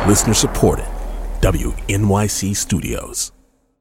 Listener supported. WNYC Studios.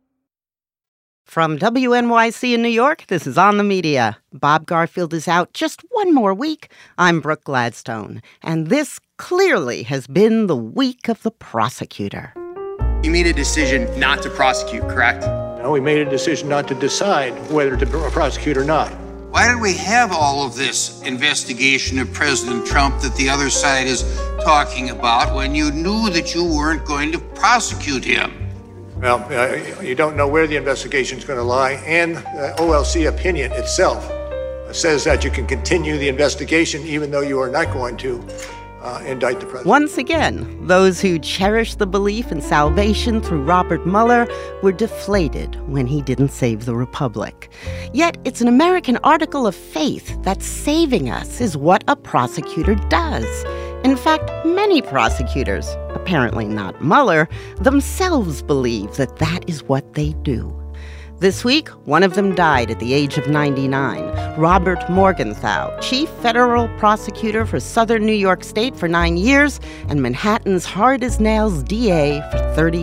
From WNYC in New York, this is On the Media. Bob Garfield is out just one more week. I'm Brooke Gladstone, and this clearly has been the week of the prosecutor. You made a decision not to prosecute, correct? No, we made a decision not to decide whether to prosecute or not. Why did we have all of this investigation of President Trump that the other side is talking about when you knew that you weren't going to prosecute him? Well, you don't know where the investigation is going to lie, and the OLC opinion itself says that you can continue the investigation even though you are not going to indict the president. Once again, those who cherished the belief in salvation through Robert Mueller were deflated when he didn't save the republic. Yet it's an American article of faith that saving us is what a prosecutor does. In fact, many prosecutors, apparently not Mueller, themselves believe that that is what they do. This week, one of them died at the age of 99, Robert Morgenthau, chief federal prosecutor for Southern New York State for 9 years and Manhattan's hard-as-nails DA for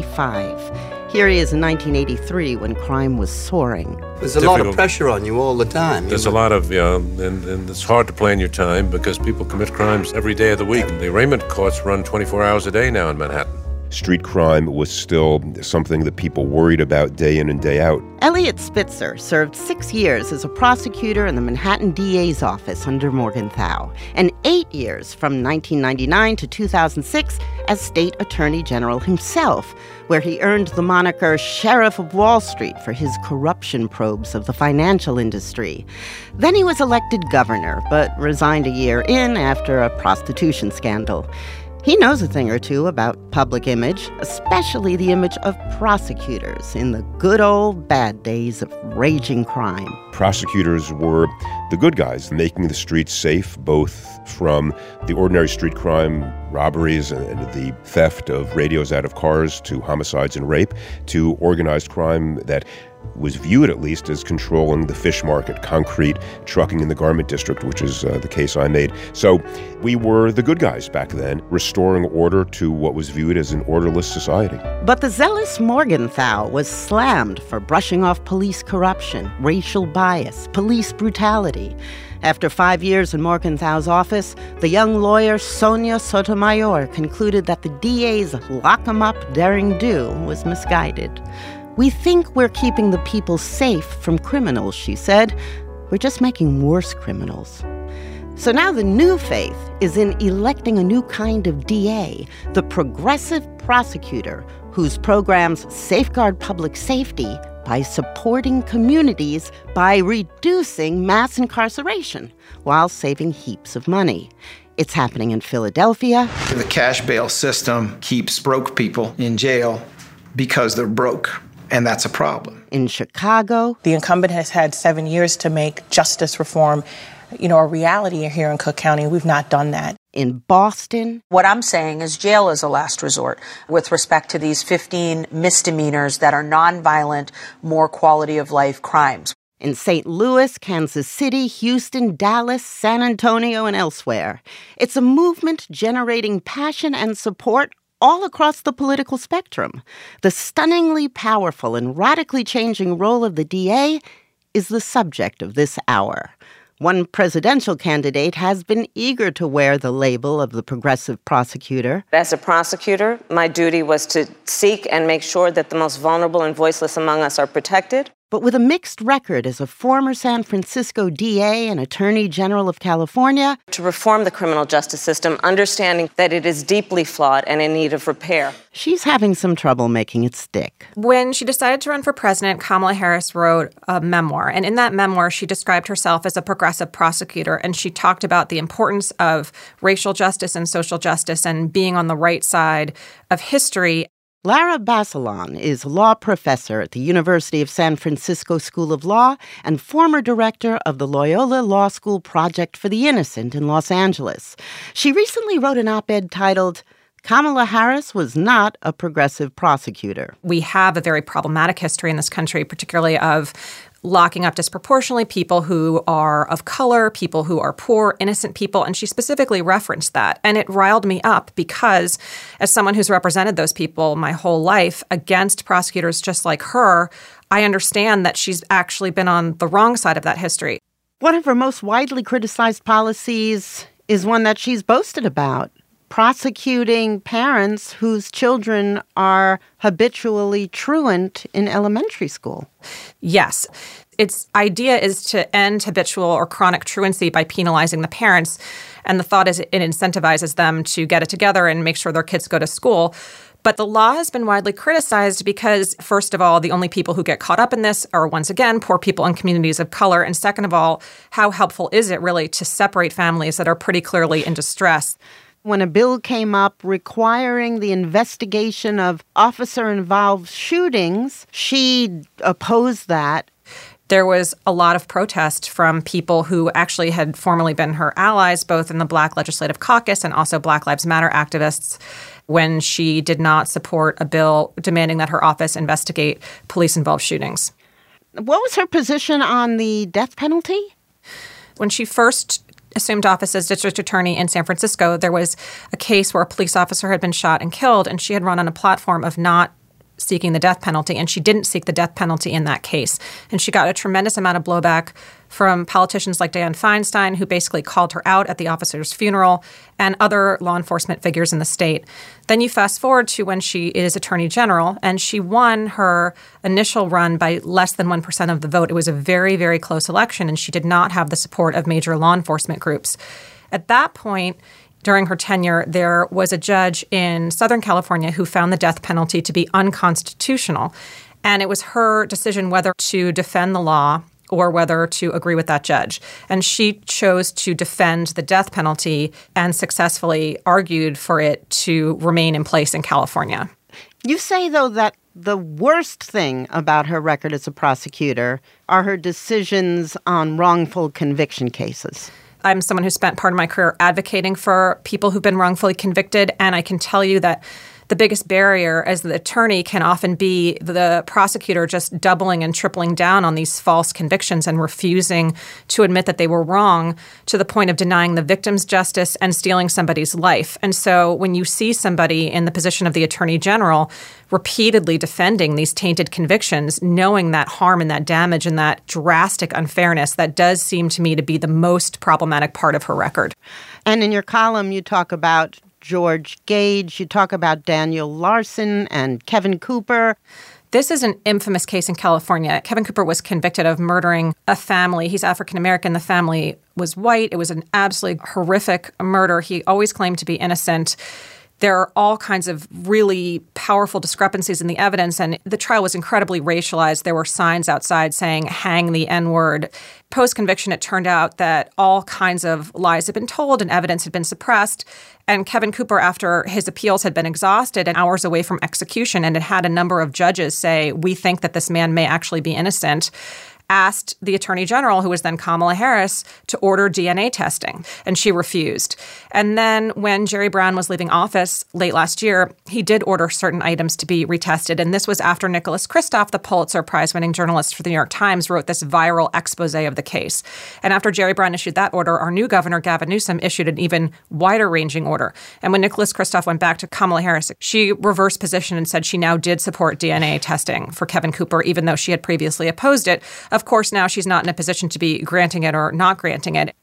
35. Here he is in 1983 when crime was soaring. There's a lot of pressure on you all the time. There's a lot of, and it's hard to plan your time because people commit crimes every day of the week. The arraignment courts run 24 hours a day now in Manhattan. Street crime was still something that people worried about day in and day out. Elliot Spitzer served 6 years as a prosecutor in the Manhattan DA's office under Morgenthau, and 8 years from 1999 to 2006 as state attorney general himself, where he earned the moniker Sheriff of Wall Street for his corruption probes of the financial industry. Then he was elected governor, but resigned a year in after a prostitution scandal. He knows a thing or two about public image, especially the image of prosecutors in the good old bad days of raging crime. Prosecutors were the good guys, making the streets safe, both from the ordinary street crime, robberies and the theft of radios out of cars, to homicides and rape, to organized crime that was viewed at least as controlling the fish market, concrete, trucking in the garment district, which is the case I made. So we were the good guys back then, restoring order to what was viewed as an orderless society. But the zealous Morgenthau was slammed for brushing off police corruption, racial bias, police brutality. After 5 years in Morgenthau's office, the young lawyer Sonia Sotomayor concluded that the DA's lock-em-up daring do was misguided. "We think we're keeping the people safe from criminals," she said. "We're just making worse criminals." So now the new faith is in electing a new kind of DA, the progressive prosecutor, whose programs safeguard public safety by supporting communities by reducing mass incarceration while saving heaps of money. It's happening in Philadelphia. The cash bail system keeps broke people in jail because they're broke. And that's a problem. In Chicago. The incumbent has had 7 years to make justice reform, a reality here in Cook County. We've not done that. In Boston. What I'm saying is jail is a last resort with respect to these 15 misdemeanors that are nonviolent, more quality of life crimes. In St. Louis, Kansas City, Houston, Dallas, San Antonio, and elsewhere. It's a movement generating passion and support all across the political spectrum. The stunningly powerful and radically changing role of the DA is the subject of this hour. One presidential candidate has been eager to wear the label of the progressive prosecutor. As a prosecutor, my duty was to seek and make sure that the most vulnerable and voiceless among us are protected. But with a mixed record as a former San Francisco DA and Attorney General of California. To reform the criminal justice system, understanding that it is deeply flawed and in need of repair. She's having some trouble making it stick. When she decided to run for president, Kamala Harris wrote a memoir. And in that memoir, she described herself as a progressive prosecutor. And she talked about the importance of racial justice and social justice and being on the right side of history. Lara Basilon is a law professor at the University of San Francisco School of Law and former director of the Loyola Law School Project for the Innocent in Los Angeles. She recently wrote an op-ed titled, Kamala Harris was not a progressive prosecutor. We have a very problematic history in this country, particularly of locking up disproportionately people who are of color, people who are poor, innocent people. And she specifically referenced that. And it riled me up because as someone who's represented those people my whole life against prosecutors just like her, I understand that she's actually been on the wrong side of that history. One of her most widely criticized policies is one that she's boasted about: prosecuting parents whose children are habitually truant in elementary school. Yes. Its idea is to end habitual or chronic truancy by penalizing the parents. And the thought is it incentivizes them to get it together and make sure their kids go to school. But the law has been widely criticized because, first of all, the only people who get caught up in this are, once again, poor people and communities of color. And second of all, how helpful is it really to separate families that are pretty clearly in distress? When a bill came up requiring the investigation of officer-involved shootings, she opposed that. There was a lot of protest from people who actually had formerly been her allies, both in the Black Legislative Caucus and also Black Lives Matter activists, when she did not support a bill demanding that her office investigate police-involved shootings. What was her position on the death penalty? When she first assumed office as district attorney in San Francisco, there was a case where a police officer had been shot and killed, and she had run on a platform of not seeking the death penalty, and she didn't seek the death penalty in that case. And she got a tremendous amount of blowback from politicians like Dianne Feinstein, who basically called her out at the officer's funeral, and other law enforcement figures in the state. Then you fast forward to when she is attorney general, and she won her initial run by less than 1% of the vote. It was a very, very close election, and she did not have the support of major law enforcement groups. At that point, during her tenure, there was a judge in Southern California who found the death penalty to be unconstitutional. And it was her decision whether to defend the law or whether to agree with that judge. And she chose to defend the death penalty and successfully argued for it to remain in place in California. You say, though, that the worst thing about her record as a prosecutor are her decisions on wrongful conviction cases. I'm someone who spent part of my career advocating for people who've been wrongfully convicted, and I can tell you that the biggest barrier as the attorney can often be the prosecutor just doubling and tripling down on these false convictions and refusing to admit that they were wrong, to the point of denying the victim's justice and stealing somebody's life. And so when you see somebody in the position of the attorney general repeatedly defending these tainted convictions, knowing that harm and that damage and that drastic unfairness, that does seem to me to be the most problematic part of her record. And in your column, you talk about George Gage, you talk about Daniel Larson and Kevin Cooper. This is an infamous case in California. Kevin Cooper was convicted of murdering a family. He's African-American. The family was white. It was an absolutely horrific murder. He always claimed to be innocent. There are all kinds of really powerful discrepancies in the evidence, and the trial was incredibly racialized. There were signs outside saying, "Hang the N-word." Post-conviction, it turned out that all kinds of lies had been told and evidence had been suppressed. And Kevin Cooper, after his appeals had been exhausted and hours away from execution and had a number of judges say, "We think that this man may actually be innocent," asked the Attorney General, who was then Kamala Harris, to order DNA testing, and she refused. And then when Jerry Brown was leaving office late last year, he did order certain items to be retested, and this was after Nicholas Kristof, the Pulitzer Prize-winning journalist for the New York Times, wrote this viral expose of the case. And after Jerry Brown issued that order, our new governor, Gavin Newsom, issued an even wider-ranging order. And when Nicholas Kristof went back to Kamala Harris, she reversed position and said she now did support DNA testing for Kevin Cooper, even though she had previously opposed it. Of course, now she's not in a position to be granting it or not granting it.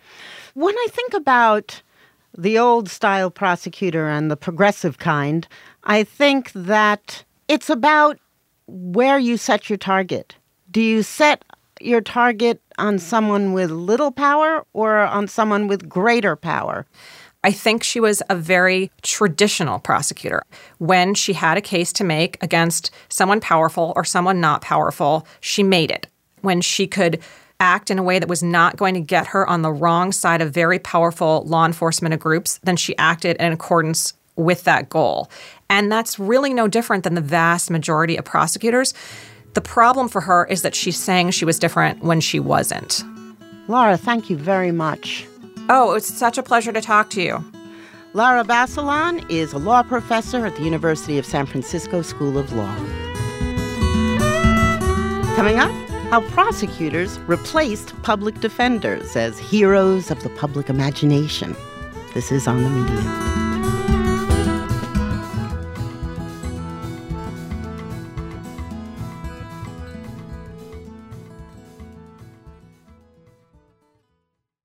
When I think about the old-style prosecutor and the progressive kind, I think that it's about where you set your target. Do you set your target on someone with little power or on someone with greater power? I think she was a very traditional prosecutor. When she had a case to make against someone powerful or someone not powerful, she made it. When she could act in a way that was not going to get her on the wrong side of very powerful law enforcement groups, then she acted in accordance with that goal. And that's really no different than the vast majority of prosecutors. The problem for her is that she's saying she was different when she wasn't. Laura, thank you very much. Oh, it's such a pleasure to talk to you. Laura Basilon is a law professor at the University of San Francisco School of Law. Coming up, how prosecutors replaced public defenders as heroes of the public imagination. This is On the Media.